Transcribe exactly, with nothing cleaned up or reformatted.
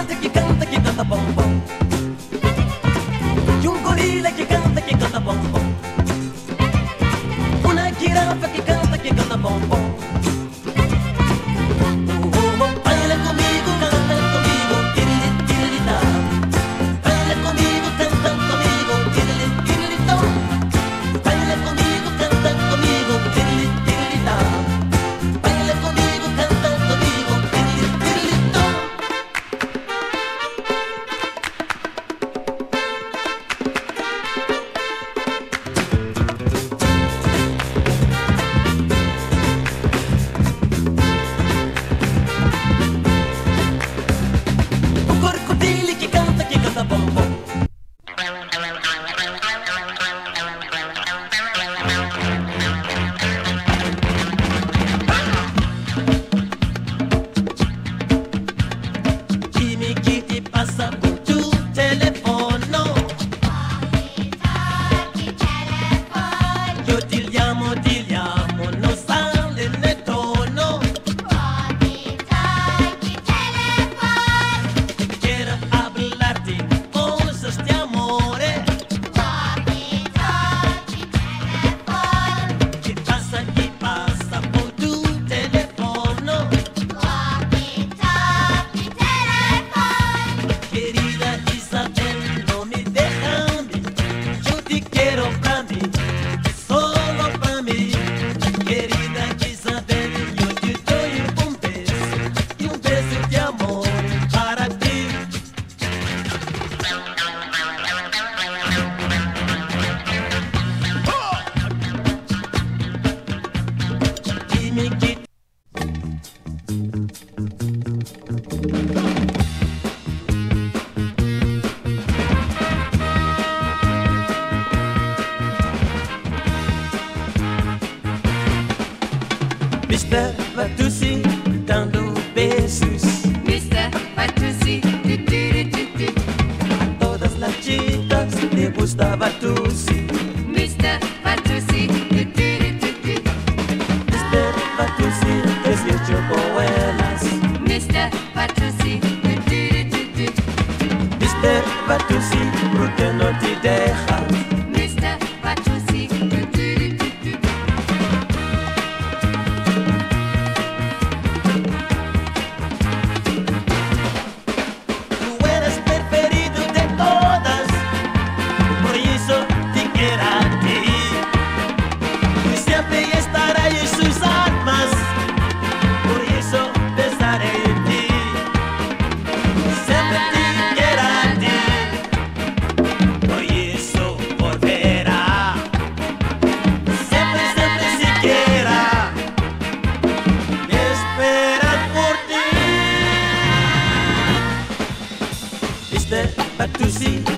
elefante que canta, que canta bom bom. Y un gorila que canta, que canta bom bom. Una jirafa que canta, que canta bom bom. Baila conmigo, cantan conmigo, tirili, tirilita. Baila conmigo, cantan conmigo, tirili, tirilita. Baila conmigo, cantan conmigo, tirili, tirilita. Baila conmigo, cantan conmigo, tirili, tirilita. Un crocodilo que canta, que canta bom bom. Dime qué te pasa con tu teléfono. Yo te llamo, te llamo, no sale en el tono. Quiero hablarte cosas de amores. ¿Qué pasa, qué pasa por tu teléfono? Querida Isabel, no me dejan de. Yo te quiero para mí, solo para mí. Querida Isabel, yo te doy un beso y un beso de amor para ti. Dime qué. mister Fatoussi dando besos mister Fatoussi, tu, tu, tu, tu, tu. a todas las chicas le gusta Fatoussi. mister Fatoussi, tu, tu, tu, tu, tu. mister Fatoussi dieciocho buenas. mister Fatoussi, tu, tu, tu, tu, tu. mister Fatoussi, ¿por qué no te deja? mister Fatoussi, tu, tu, tu, tu, tu. Tú eres preferido de todas, por eso te quiero a ti. Y siempre estaré en sus almas, por eso pensaré en ti. Siempre te quiero a ti, por eso volverá. Siempre, siempre siquiera esperar por ti. mister Fatoussi